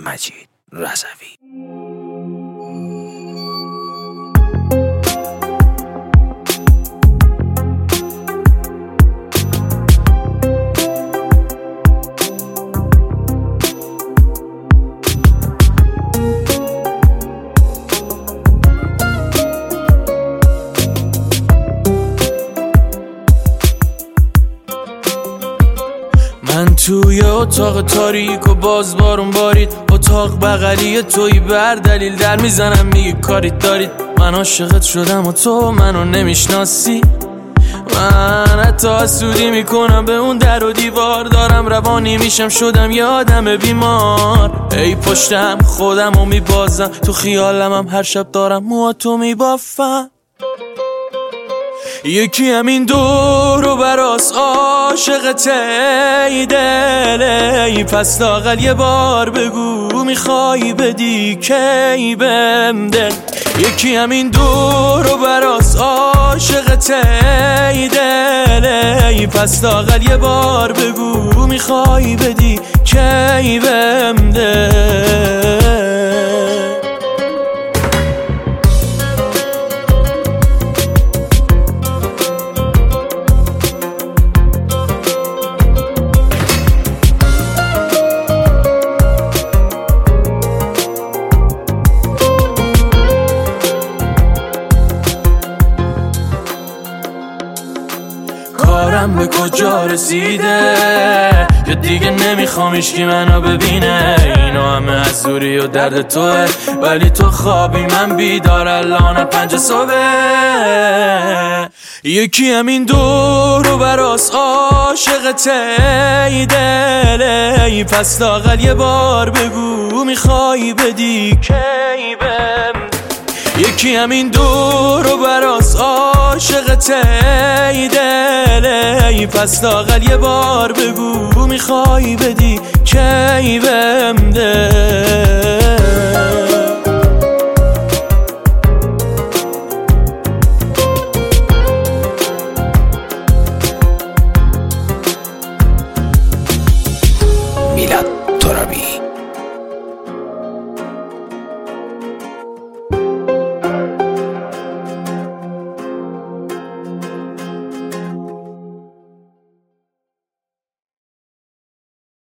مجید رضوی. من توی اتاق تاریک و باز بارون بارید، اتاق بغلی توی بر دلیل در میزنم میگی کاریت دارید. من عاشقت شدم و تو منو نمیشناسی. من حتی حسودی میکنم به اون در و دیوار، دارم روانی میشم شدم یه آدم بیمار. ای پشتم خودم رو میبازم، تو خیالم هم هر شب دارم موهاتو میبافم. یکی همین دور و براس عاشقته ای دل، ای پس لااقل یه بار بگو میخوای بدی کی بهم دل. یکی همین دور و براس عاشقته ای دل، ای پس لااقل یه بار بگو میخوای بدی کی بهم دل. کارم به کجا رسیده یا دیگه نمیخوام هیچکی منو ببینه؟ اینا همه از دوری و درد توه، ولی تو خوابی من بیدار الان 5 صبح. یکی همین دور و براس عاشقته ای دل، ای پس لااقل یه بار بگو میخوای بدی کی بهم. یکی همین دور و براس عاشقته ای دل، ای پس لااقل یه بار بگو میخوای بدی کی بهم دل.